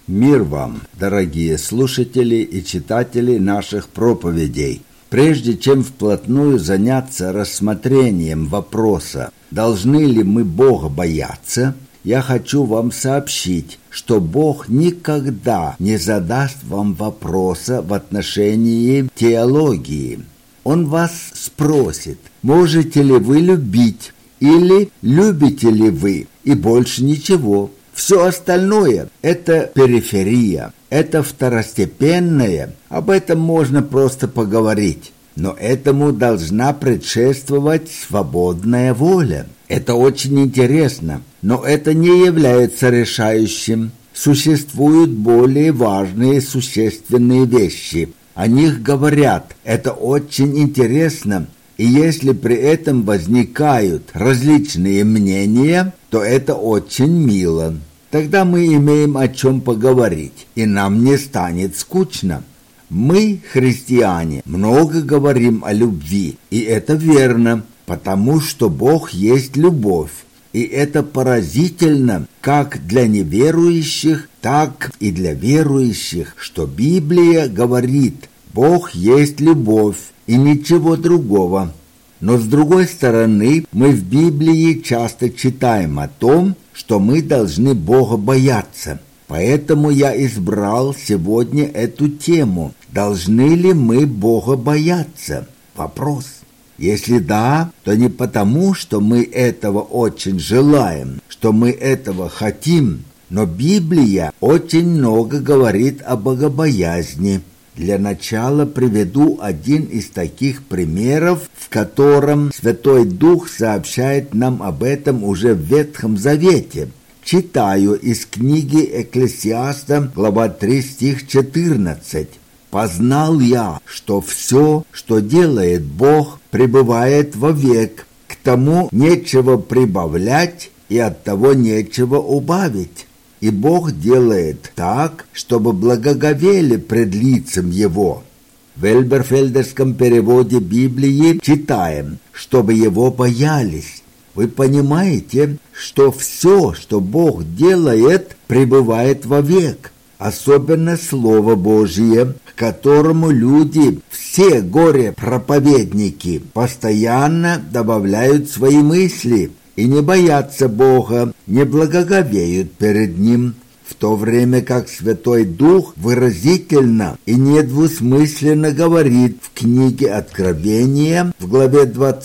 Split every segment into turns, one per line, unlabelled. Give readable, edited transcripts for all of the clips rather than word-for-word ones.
Мир вам, дорогие слушатели и читатели наших проповедей! Прежде чем вплотную заняться рассмотрением вопроса, должны ли мы Бога бояться, я хочу вам сообщить, что Бог никогда не задаст вам вопроса в отношении теологии. Он вас спросит, можете ли вы любить или любите ли вы, и больше ничего. Все остальное – это периферия, это второстепенное, об этом можно просто поговорить. Но этому должна предшествовать свободная воля. Это очень интересно, но это не является решающим. Существуют более важные существенные вещи. О них говорят, это очень интересно. И если при этом возникают различные мнения, то это очень мило. Тогда мы имеем о чем поговорить, и нам не станет скучно. Мы, христиане, много говорим о любви, и это верно, потому что Бог есть любовь. И это поразительно как для неверующих, так и для верующих, что Библия говорит, Бог есть любовь, и ничего другого. Но с другой стороны, мы в Библии часто читаем о том, что мы должны Бога бояться. Поэтому я избрал сегодня эту тему. Должны ли мы Бога бояться? Вопрос. Если да, то не потому, что мы этого очень желаем, что мы этого хотим, но Библия очень много говорит о богобоязни. Для начала приведу один из таких примеров, в котором Святой Дух сообщает нам об этом уже в Ветхом Завете. Читаю из книги Экклесиаста, глава 3, стих 14. «Познал я, что все, что делает Бог, пребывает вовек, к тому нечего прибавлять и от того нечего убавить». И Бог делает так, чтобы благоговели пред лицем Его. В Эльберфельдерском переводе Библии читаем, чтобы Его боялись. Вы понимаете, что все, что Бог делает, пребывает вовек. Особенно Слово Божие, к которому люди, все горе-проповедники, постоянно добавляют свои мысли и не боятся Бога, не благоговеют перед Ним, в то время как Святой Дух выразительно и недвусмысленно говорит в книге Откровения в главе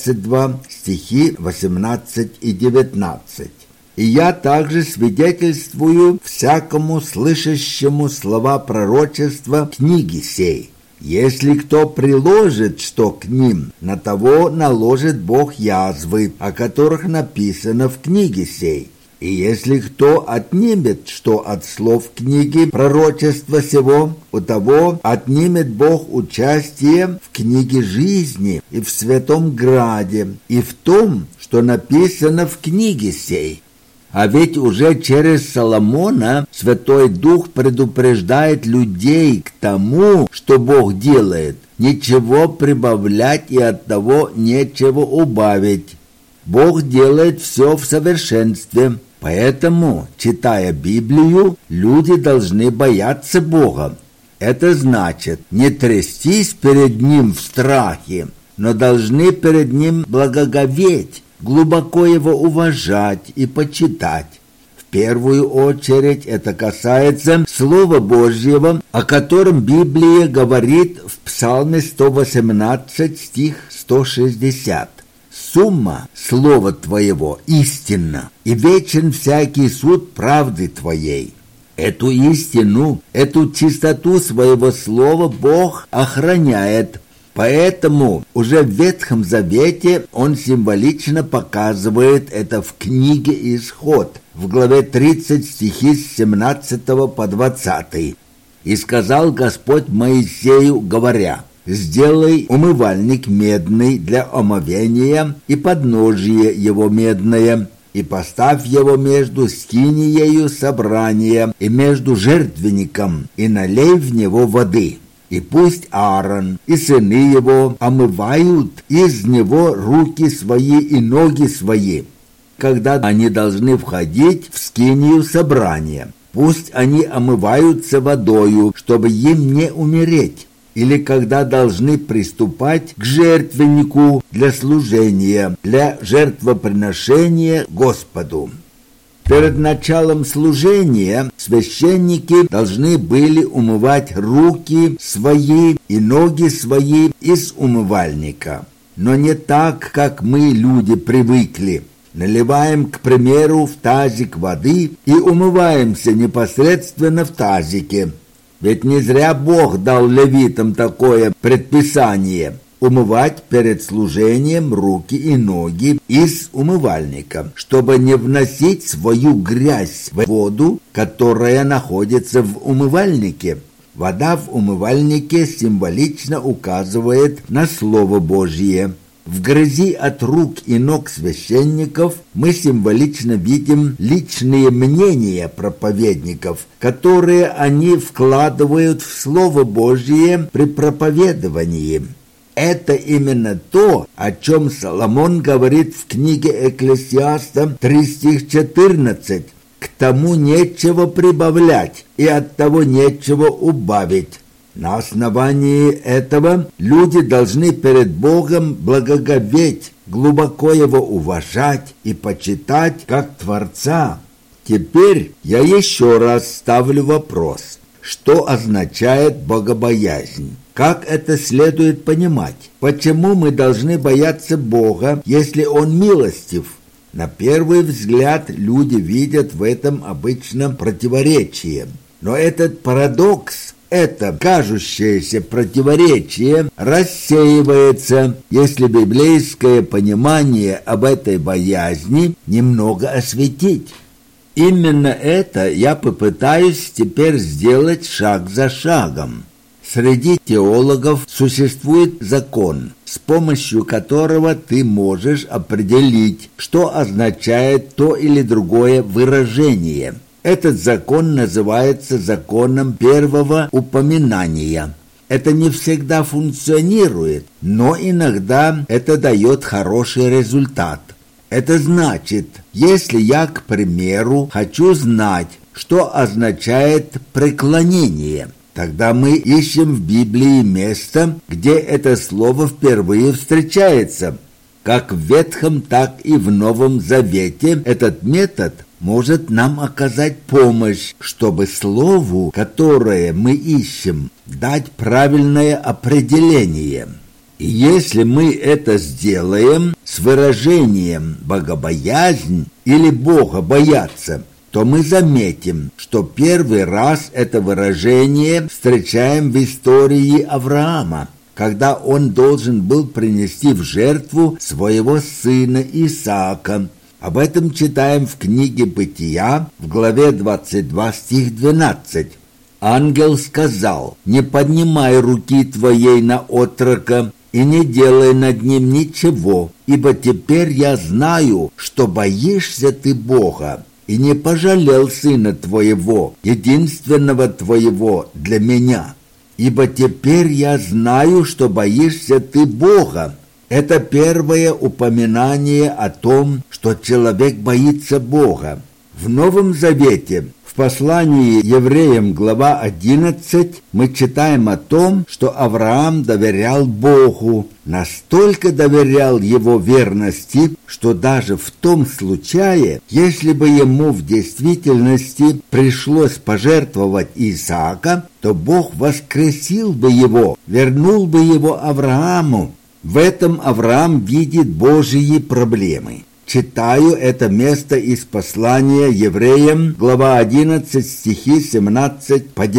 22 стихи 18 и 19. «И я также свидетельствую всякому слышащему слова пророчества книги сей. Если кто приложит что к ним, на того наложит Бог язвы, о которых написано в книге сей. И если кто отнимет что от слов книги пророчества сего, у того отнимет Бог участие в книге жизни и в святом граде, и в том, что написано в книге сей». А ведь уже через Соломона Святой Дух предупреждает людей к тому, что Бог делает, ничего прибавлять и от того нечего убавить. Бог делает все в совершенстве, поэтому, читая Библию, люди должны бояться Бога. Это значит не трястись перед Ним в страхе, но должны перед Ним благоговеть, глубоко Его уважать и почитать. В первую очередь это касается Слова Божьего, о котором Библия говорит в Псалме 118, стих 160. «Сумма Слова Твоего истинна, и вечен всякий суд правды Твоей». Эту истину, эту чистоту Своего Слова Бог охраняет. Поэтому уже в Ветхом Завете он символично показывает это в книге Исход, в главе 30 стихи с 17 по 20. «И сказал Господь Моисею, говоря, сделай умывальник медный для омовения и подножие его медное, и поставь его между скиниею собрания и между жертвенником, и налей в него воды». И пусть Аарон и сыны его омывают из него руки свои и ноги свои, когда они должны входить в скинию собрания. Пусть они омываются водою, чтобы им не умереть, или когда должны приступать к жертвеннику для служения, для жертвоприношения Господу. Перед началом служения священники должны были умывать руки свои и ноги свои из умывальника. Но не так, как мы, люди, привыкли. Наливаем, к примеру, в тазик воды и умываемся непосредственно в тазике. Ведь не зря Бог дал левитам такое предписание – умывать перед служением руки и ноги из умывальника, чтобы не вносить свою грязь в воду, которая находится в умывальнике. Вода в умывальнике символично указывает на Слово Божье. В грязи от рук и ног священников мы символично видим личные мнения проповедников, которые они вкладывают в Слово Божье при проповедовании. Это именно то, о чем Соломон говорит в книге Экклесиаста 3 стих 14. «К тому нечего прибавлять, и от того нечего убавить». На основании этого люди должны перед Богом благоговеть, глубоко Его уважать и почитать как Творца. Теперь я еще раз ставлю вопрос, что означает богобоязнь? Как это следует понимать? Почему мы должны бояться Бога, если Он милостив? На первый взгляд люди видят в этом обычно противоречие. Но этот парадокс, это кажущееся противоречие рассеивается, если библейское понимание об этой боязни немного осветить. Именно это я попытаюсь теперь сделать шаг за шагом. Среди теологов существует закон, с помощью которого ты можешь определить, что означает то или другое выражение. Этот закон называется законом первого упоминания. Это не всегда функционирует, но иногда это дает хороший результат. Это значит, если я, к примеру, хочу знать, что означает преклонение, тогда мы ищем в Библии место, где это слово впервые встречается. Как в Ветхом, так и в Новом Завете этот метод может нам оказать помощь, чтобы слову, которое мы ищем, дать правильное определение. И если мы это сделаем с выражением «богобоязнь» или «Бога бояться», то мы заметим, что первый раз это выражение встречаем в истории Авраама, когда он должен был принести в жертву своего сына Исаака. Об этом читаем в книге Бытия в главе 22 стих 12. «Ангел сказал: не поднимай руки твоей на отрока и не делай над ним ничего, ибо теперь я знаю, что боишься ты Бога, и не пожалел сына твоего, единственного твоего для меня. Ибо теперь я знаю, что боишься ты Бога». Это первое упоминание о том, что человек боится Бога. В Новом Завете, в послании евреям, глава 11, мы читаем о том, что Авраам доверял Богу, настолько доверял его верности, что даже в том случае, если бы ему в действительности пришлось пожертвовать Исаака, то Бог воскресил бы его, вернул бы его Аврааму. В этом Авраам видит Божьи проблемы. Читаю это место из послания евреям, глава 11, стихи 17 по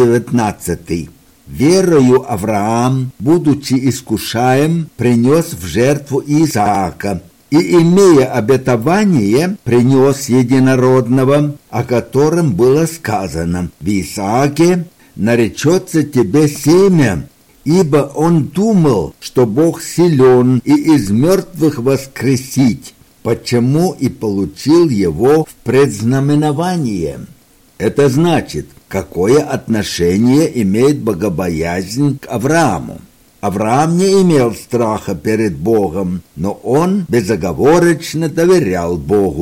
19. «Верою Авраам, будучи искушаем, принес в жертву Исаака, и, имея обетование, принес единородного, о котором было сказано: в Исааке наречется тебе семя, ибо он думал, что Бог силен и из мертвых воскресить, почему и получил его в предзнаменование». Это значит, какое отношение имеет богобоязнь к Аврааму. Авраам не имел страха перед Богом, но он безоговорочно доверял Богу.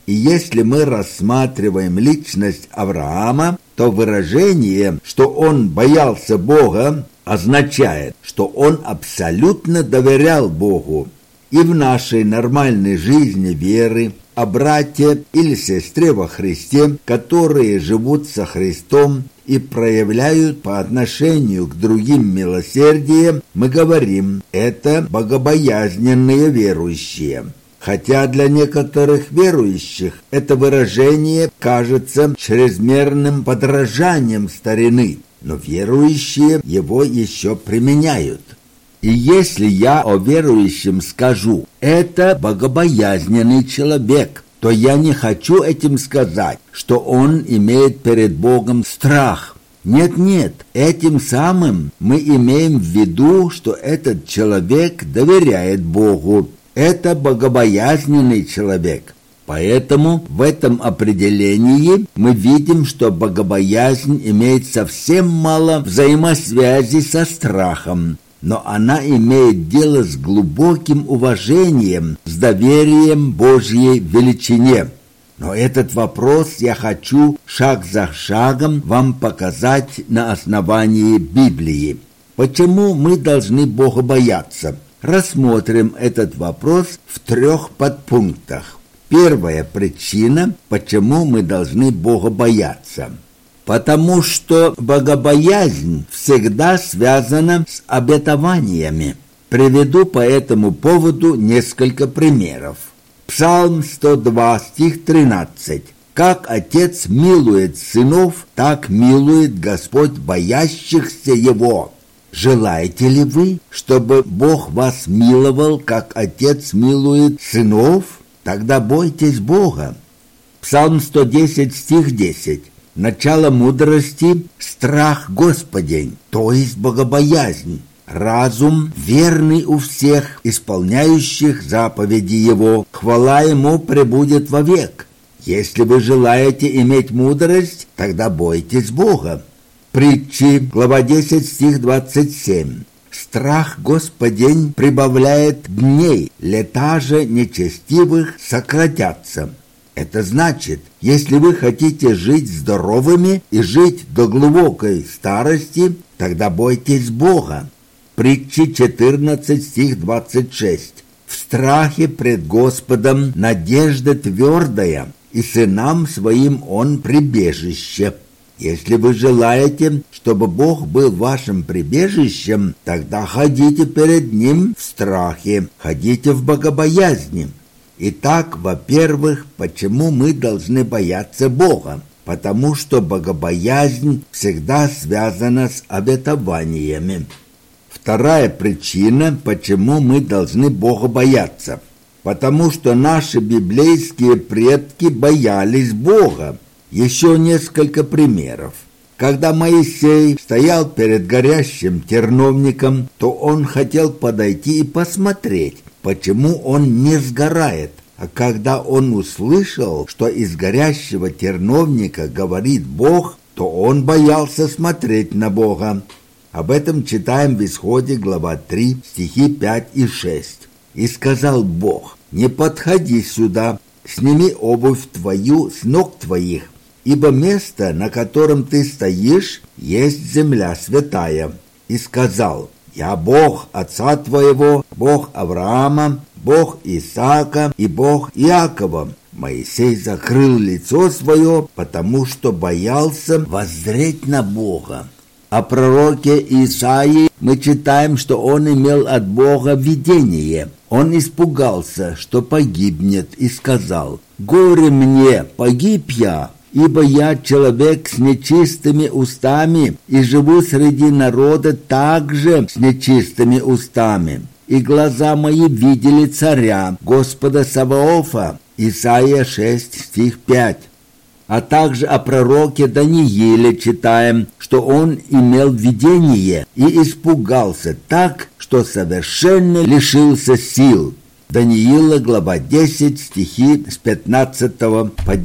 И если мы рассматриваем личность Авраама, то выражение, что он боялся Бога, означает, что он абсолютно доверял Богу. И в нашей нормальной жизни веры о брате или сестре во Христе, которые живут со Христом и проявляют по отношению к другим милосердие, мы говорим, это богобоязненные верующие. Хотя для некоторых верующих это выражение кажется чрезмерным подражанием старины, но верующие его еще применяют. И если я о верующем скажу «это богобоязненный человек», то я не хочу этим сказать, что он имеет перед Богом страх. Нет, этим самым мы имеем в виду, что этот человек доверяет Богу. Это богобоязненный человек. Поэтому в этом определении мы видим, что богобоязнь имеет совсем мало взаимосвязи со страхом, но она имеет дело с глубоким уважением, с доверием Божьей величине. Но этот вопрос я хочу шаг за шагом вам показать на основании Библии. Почему мы должны Бога бояться? Рассмотрим этот вопрос в 3 подпунктах. Первая причина, почему мы должны Бога бояться. Потому что богобоязнь всегда связана с обетованиями. Приведу по этому поводу несколько примеров. Псалм 102, стих 13. «Как Отец милует сынов, так милует Господь боящихся Его». Желаете ли вы, чтобы Бог вас миловал, как Отец милует сынов? Тогда бойтесь Бога. Псалм 110, стих 10. Начало мудрости – страх Господень, то есть богобоязнь. Разум верный у всех, исполняющих заповеди Его. Хвала Ему пребудет вовек. Если вы желаете иметь мудрость, тогда бойтесь Бога. Притчи, глава 10, стих 27. «Страх Господень прибавляет дней, лета же нечестивых сократятся». Это значит, если вы хотите жить здоровыми и жить до глубокой старости, тогда бойтесь Бога. Притчи 14, стих 26. «В страхе пред Господом надежда твердая, и сынам своим Он прибежище». Если вы желаете, чтобы Бог был вашим прибежищем, тогда ходите перед Ним в страхе, ходите в богобоязни. Итак, во-первых, почему мы должны бояться Бога? Потому что богобоязнь всегда связана с обетованиями. Вторая причина, почему мы должны Бога бояться. Потому что наши библейские предки боялись Бога. Еще несколько примеров. Когда Моисей стоял перед горящим терновником, то он хотел подойти и посмотреть, почему он не сгорает. А когда он услышал, что из горящего терновника говорит Бог, то он боялся смотреть на Бога. Об этом читаем в Исходе, глава 3, стихи 5 и 6. «И сказал Бог: не подходи сюда, сними обувь твою с ног твоих, ибо место, на котором ты стоишь, есть земля святая. И сказал: я Бог отца твоего, Бог Авраама, Бог Исаака и Бог Иакова». Моисей закрыл лицо свое, потому что боялся воззреть на Бога. О пророке Исаии мы читаем, что он имел от Бога видение. Он испугался, что погибнет, и сказал: «Горе мне, погиб я, ибо я человек с нечистыми устами, и живу среди народа также с нечистыми устами. И глаза мои видели царя, Господа Саваофа». Исайя 6, стих 5. А также о пророке Данииле читаем, что он имел видение и испугался так, что совершенно лишился сил. Даниила, глава 10, стихи с 15 по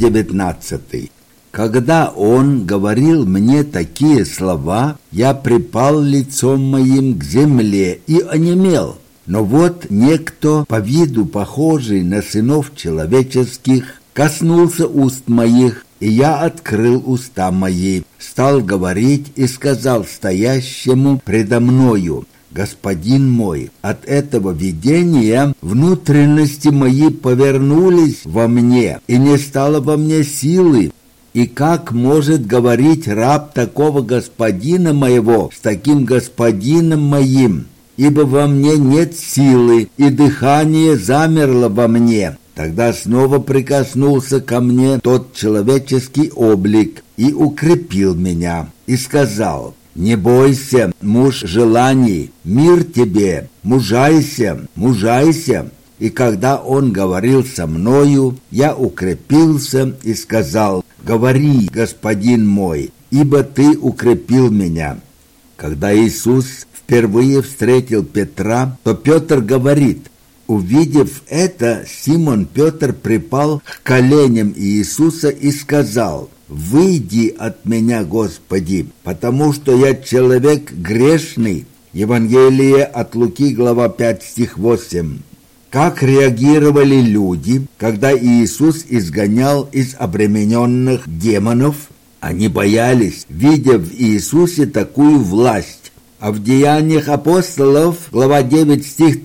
19. «Когда он говорил мне такие слова, я припал лицом моим к земле и онемел. Но вот некто, по виду похожий на сынов человеческих, коснулся уст моих, и я открыл уста мои, стал говорить и сказал стоящему предо мною: Господин мой, от этого видения внутренности мои повернулись во мне, и не стало во мне силы. И как может говорить раб такого господина моего с таким господином моим? Ибо во мне нет силы, и дыхание замерло во мне. Тогда снова прикоснулся ко мне тот человеческий облик и укрепил меня, и сказал: «Не бойся, муж желаний, мир тебе, мужайся, мужайся». И когда он говорил со мною, я укрепился и сказал: «Говори, господин мой, ибо ты укрепил меня». Когда Иисус впервые встретил Петра, то Петр говорит: увидев это, Симон Петр припал к коленям Иисуса и сказал: «Выйди от меня, Господи, потому что я человек грешный». Евангелие от Луки, глава 5, стих 8. Как реагировали люди, когда Иисус изгонял из обремененных демонов? Они боялись, видя в Иисусе такую власть. А в Деяниях апостолов, глава 9, стих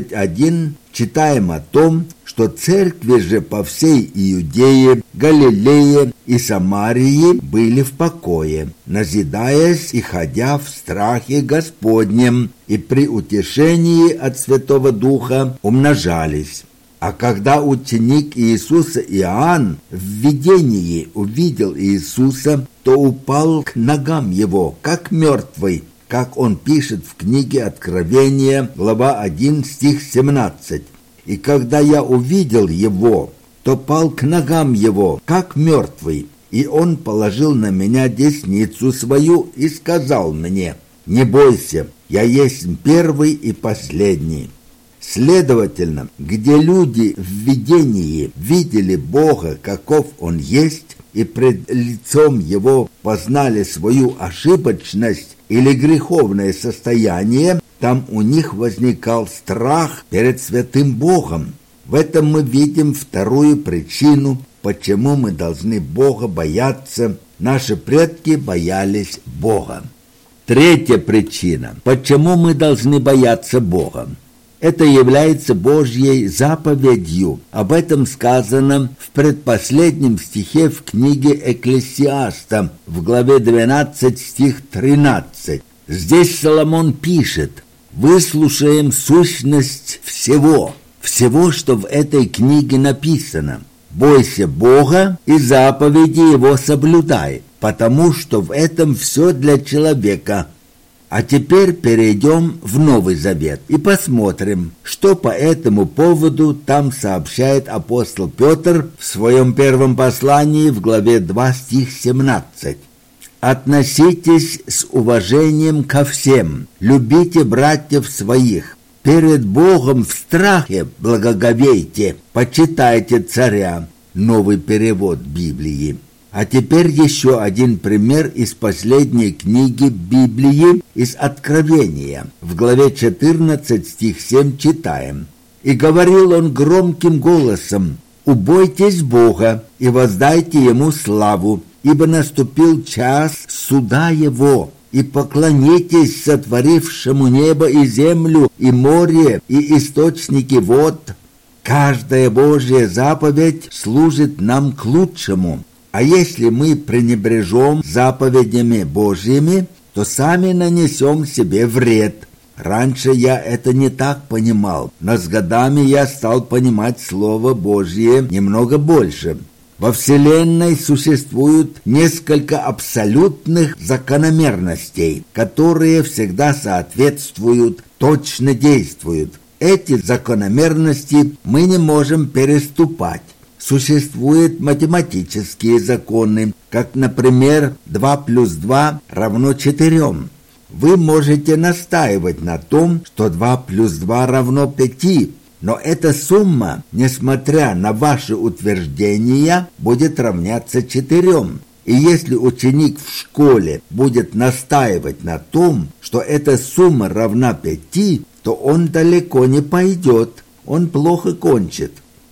31, читаем о том, что церкви же по всей Иудее, Галилее и Самарии были в покое, назидаясь и ходя в страхе Господнем, и при утешении от Святого Духа умножались. А когда ученик Иисуса Иоанн в видении увидел Иисуса, то упал к ногам его, как мертвый, как он пишет в книге Откровения, глава 1, стих 17. «И когда я увидел его, то пал к ногам его, как мертвый, и он положил на меня десницу свою и сказал мне: не бойся, я есть первый и последний». Следовательно, где люди в видении видели Бога, каков Он есть, и пред лицом Его познали свою ошибочность или греховное состояние, там у них возникал страх перед святым Богом. В этом мы видим вторую причину, почему мы должны Бога бояться. Наши предки боялись Бога. Третья причина, почему мы должны бояться Бога. Это является Божьей заповедью. Об этом сказано в предпоследнем стихе в книге Экклесиаста, в главе 12, стих 13. Здесь Соломон пишет: «Выслушаем сущность всего, что в этой книге написано. Бойся Бога и заповеди Его соблюдай, потому что в этом все для человека». А теперь перейдем в Новый Завет и посмотрим, что по этому поводу там сообщает апостол Петр в своем первом послании в главе 2, стих 17. «Относитесь с уважением ко всем, любите братьев своих, перед Богом в страхе благоговейте, почитайте царя». Новый перевод Библии. А теперь еще один пример из последней книги Библии, из Откровения. В главе 14, стих 7 читаем: «И говорил он громким голосом: убойтесь Бога и воздайте Ему славу, ибо наступил час суда Его, и поклонитесь сотворившему небо и землю, и море, и источники вод». Каждая Божья заповедь служит нам к лучшему. А если мы пренебрежем заповедями Божьими, то сами нанесем себе вред. Раньше я это не так понимал, но с годами я стал понимать Слово Божье немного больше. Во Вселенной существует несколько абсолютных закономерностей, которые всегда соответствуют, точно действуют. Эти закономерности мы не можем переступать. Существуют математические законы, как, например, 2 плюс 2 равно 4. Вы можете настаивать на том, что 2 плюс 2 равно 5, но эта сумма, несмотря на ваши утверждения, будет равняться 4. И если ученик в школе будет настаивать на том, что эта сумма равна 5, то он далеко не пойдет, он плохо кончит.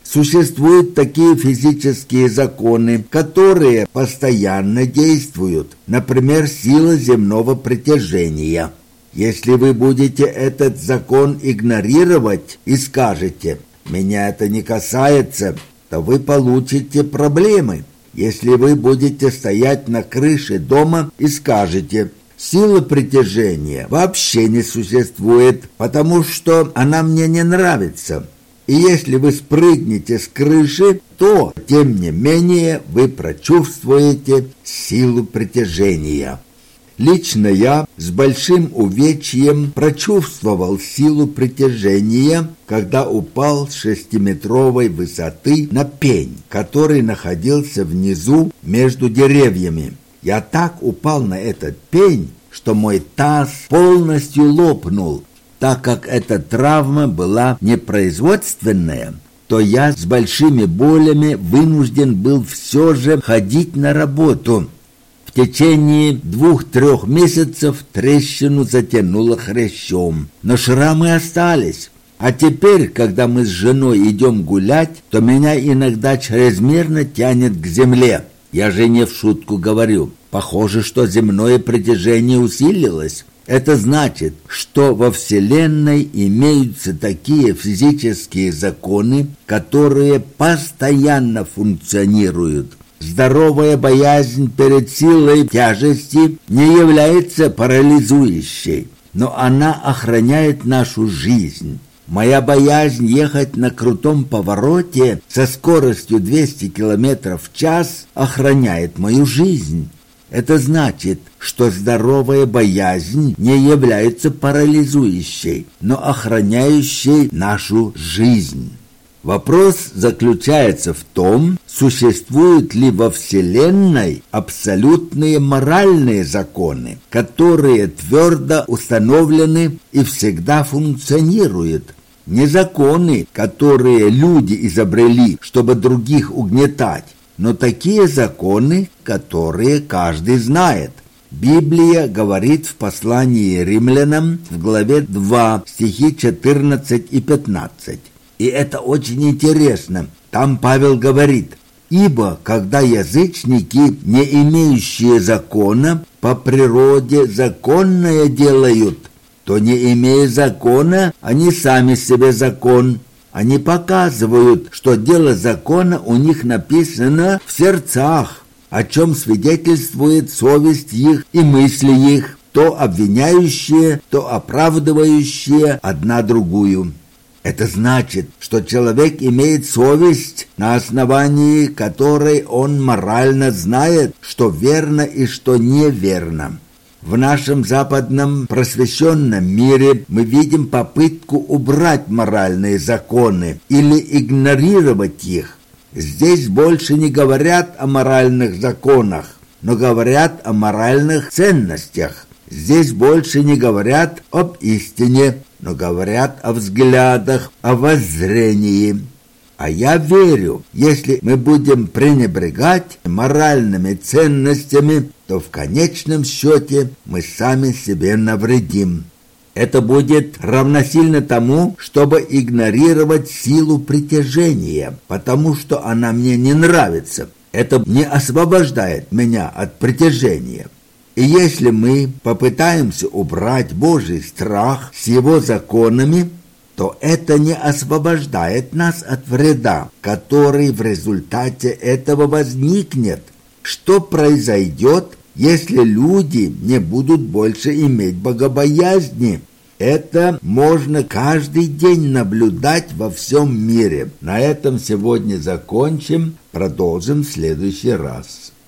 Существуют такие физические законы, которые постоянно действуют, например, сила земного притяжения. Если вы будете этот закон игнорировать и скажете «меня это не касается», то вы получите проблемы. Если вы будете стоять на крыше дома и скажете «сила притяжения вообще не существует, потому что она мне не нравится», и если вы спрыгнете с крыши, то, тем не менее, вы прочувствуете силу притяжения. Лично я с большим увечьем прочувствовал силу притяжения, когда упал с 6-метровой высоты на пень, который находился внизу между деревьями. Я так упал на этот пень, что мой таз полностью лопнул. Так как эта травма была непроизводственная, то я с большими болями вынужден был все же ходить на работу. В течение 2-3 месяцев трещину затянуло хрящом, но шрамы остались. А теперь, когда мы с женой идем гулять, то меня иногда чрезмерно тянет к земле. Я жене в шутку говорю: похоже, что земное притяжение усилилось. Это значит, что во Вселенной имеются такие физические законы, которые постоянно функционируют. Здоровая боязнь перед силой тяжести не является парализующей, но она охраняет нашу жизнь. Моя боязнь ехать на крутом повороте со скоростью 200 км в час охраняет мою жизнь. Это значит, что здоровая боязнь не является парализующей, но охраняющей нашу жизнь. Вопрос заключается в том, существуют ли во Вселенной абсолютные моральные законы, которые твердо установлены и всегда функционируют. Не законы, которые люди изобрели, чтобы других угнетать, но такие законы, которые каждый знает. Библия говорит в послании римлянам в главе 2, стихи 14 и 15. И это очень интересно. Там Павел говорит: «Ибо, когда язычники, не имеющие закона, по природе законное делают, то, не имея закона, они сами себе закон». Они показывают, что дело закона у них написано в сердцах, о чем свидетельствует совесть их и мысли их, то обвиняющие, то оправдывающие одна другую. Это значит, что человек имеет совесть, на основании которой он морально знает, что верно и что неверно. В нашем западном просвещенном мире мы видим попытку убрать моральные законы или игнорировать их. Здесь больше не говорят о моральных законах, но говорят о моральных ценностях. Здесь больше не говорят об истине, но говорят о взглядах, о воззрении. А я верю, если мы будем пренебрегать моральными ценностями, то в конечном счете мы сами себе навредим. Это будет равносильно тому, чтобы игнорировать силу притяжения, потому что она мне не нравится. Это не освобождает меня от притяжения. И если мы попытаемся убрать Божий страх с его законами, то это не освобождает нас от вреда, который в результате этого возникнет. Что произойдет, если люди не будут больше иметь богобоязни? Это можно каждый день наблюдать во всем мире. На этом сегодня закончим, продолжим в следующий раз.